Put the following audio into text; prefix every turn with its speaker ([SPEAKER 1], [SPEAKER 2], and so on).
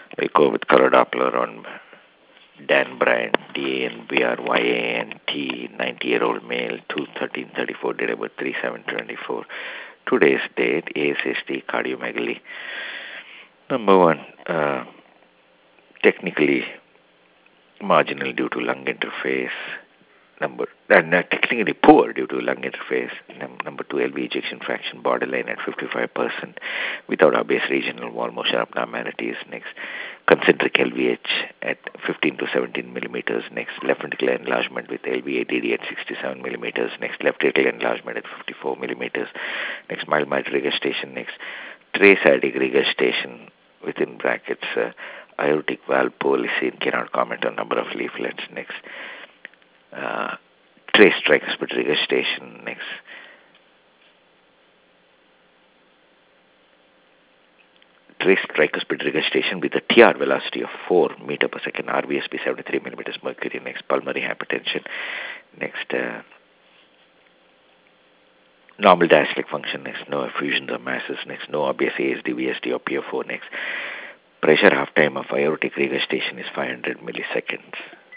[SPEAKER 1] We'll go with color Doppler on Dan Bryant, DANBRYANT, 90-year-old male, 2/13/34, date of birth 3/7/24. Today's date, ASST, cardiomegaly. Number one, technically marginal due to lung interface. Technically poor due to lung interface. Number two, LV ejection fraction borderline at 55% without obvious regional wall motion abnormalities. Next, concentric LVH at 15 to 17 millimeters. Next, left ventricular enlargement with LV-ADD at 67 millimeters. Next, left atrial enlargement at 54 millimeters. Next, mild mitral regurgitation. Next, trace aortic regurgitation within brackets. Aortic valve polycene, cannot comment on number of leaflets. Next, trace tricuspid regurgitation. Next, trace tricuspid regurgitation with a TR velocity of 4 meter per second, RVSP 73 millimeters mercury. Next, pulmonary hypertension. Next, normal diastolic function. Next, no effusions or masses. Next, no obvious ASD, VSD or PFO. Next, pressure half time of aortic regurgitation is 500 milliseconds.